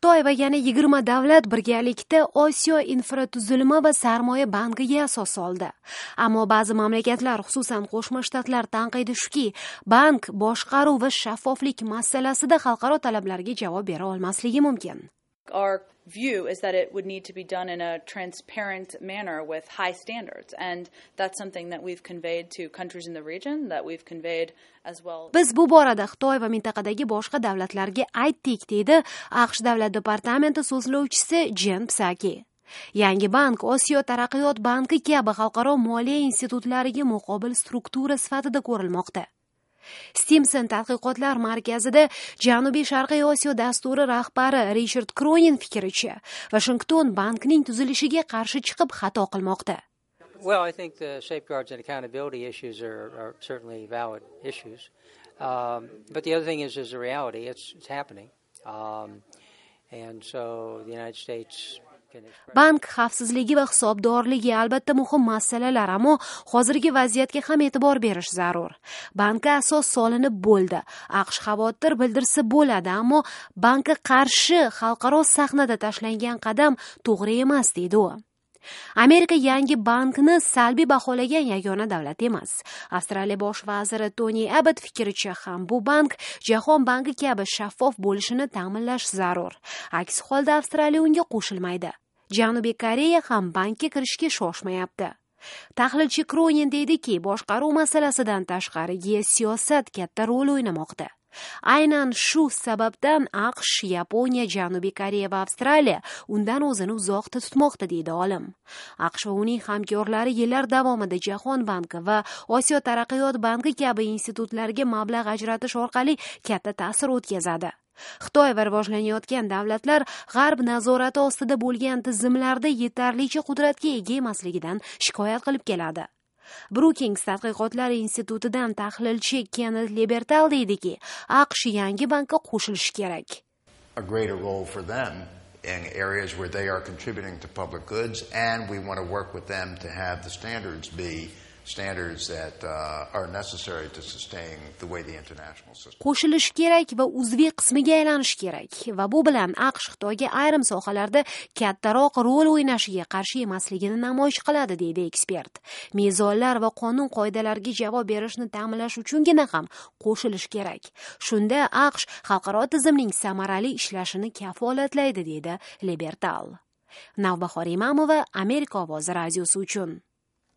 Xitoy va yana 20 davlat birgalikda Osiyo infratuzilma va sarmoya bankiga asos soldi. Ammo ba'zi mamlakatlar, xususan Qo'shma Shtatlar tanqidi shuki, bank boshqaruv va shaffoflik masalasida xalqaro talablarga javob bera olmasligi mumkin. Our view is that it would need to be done in a transparent manner with high standards, and that's something that we've conveyed to countries in the region, that we've conveyed as well. Biz bu borada Xitoy va mintaqadagi boshqa davlatlarga aytdik, deydi AQSh davlat departamenti so'zlovchisi Jen Psaki. Yangi bank Osiyo taraqqiyot banki kabi xalqaro moliya institutlariga muqobil struktura sifatida ko'rilmoqda. Stimson tadqiqotlar markazida Janubiy Sharqiy Osiyo dasturi rahbari Richard Cronin fikricha, Washington bankning tuzilishiga qarshi chiqib xato qilmoqda. Well, I think the safeguards and accountability issues are certainly valid issues. But the other thing is the reality. It's happening. And so the United States Bank xavfsizligi va hisobdorligi albatta muhim masalalar, ammo hozirgi vaziyatga ham e'tibor berish zarur. Bankka asos solinib bo'ldi. AQSh xavotir bildirsa bo'ladi, ammo bankka qarshi xalqaro sahnada tashlangan qadam to'g'ri emas, deydi u. Amerika yangi bankni salbiy baholagan yagona davlat emas. Avstraliya bosh vaziri Tony Abbott fikricha ham bu bank Jahon banki kabi shaffof bo'lishini ta'minlash zarur. Aks holda Avstraliya unga qo'shilmaydi. Janubiy Koreya ham bankka kirishga shoshmayapti. Tahlilchi Cronin deydiki, boshqaruv masalasidan tashqari geosiyosat katta rol o'ynamoqda. Aynan shu sababdan AQSh, Yaponiya, Janubiy Koreya va Avstraliya undan o'zini uzoqda tutmoqda, deydi olim. AQSh va uning hamkorlari yillar davomida Jahon banki va Osiyo taraqqiyot banki kabi institutlarga mablag' ajratish orqali katta ta'sir o'tkazadi. Xitoy va rivojlanayotgan davlatlar g'arb nazorati ostida bo'lgan tizimlarda yetarlicha qudratga ega emasligidan shikoyat qilib keladi. Brookings tadqiqotlari institutidan tahlilchi Kenneth Liebertal deydiki, AQSh yangi bankka qo'shilishi kerak. A greater role for them in areas where they are contributing to public goods, and we want to work with them to have the standards be standards that are necessary to sustain the way the international system. Qo'shilish kerak va uzviy qismiga aylanish kerak va bu bilan AQSh Xitoyga ayrim sohalarda kattaroq rol o'ynashiga qarshi emasligini namoyish qiladi, deydi ekspert. Mezonlar va qonun qoidalariga javob berishni ta'minlash uchungina ham qo'shilish kerak. Shunda AQSh xalqaro tizimning samarali ishlashini kafolatlaydi, deydi Libertal. Navbahor Imamova, Amerika ovozi radiosi uchun.